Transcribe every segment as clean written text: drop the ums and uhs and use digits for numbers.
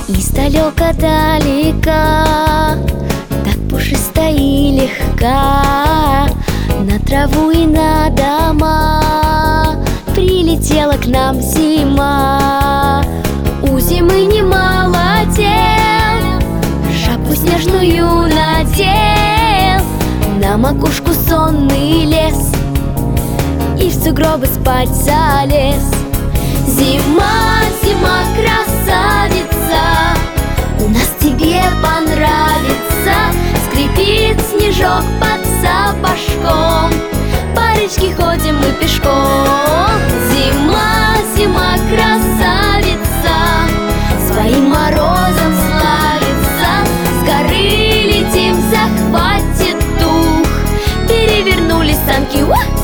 Издалека далека, так пушисто и легка, на траву и на дома прилетела к нам зима. У зимы немало дел, шапку снежную надел, на макушку сонный лес и в сугробы спать залез. Зима, зима, красавица, у нас тебе понравится. Скрипит снежок под сапожком, по речке ходим мы пешком. Зима, зима, красавица, своим морозом славится. С горы летим, захватит дух, перевернули санки.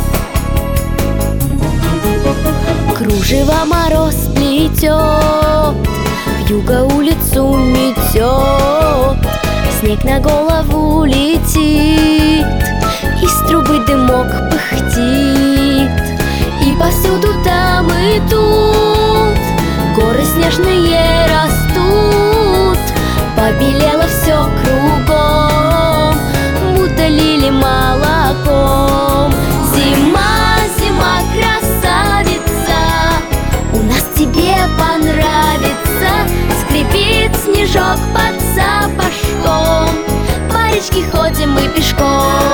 Кружево мороз плетет, вьюга улицу метет, снег на голову летит, из трубы дымок пыхтит. И повсюду там и тут горы снежные растут, побелело все кругом, будто лили молоком. Зима, зима, красавица, у нас тебе понравится. Скрипит снежок под сапожком, по речке ходим мы пешком.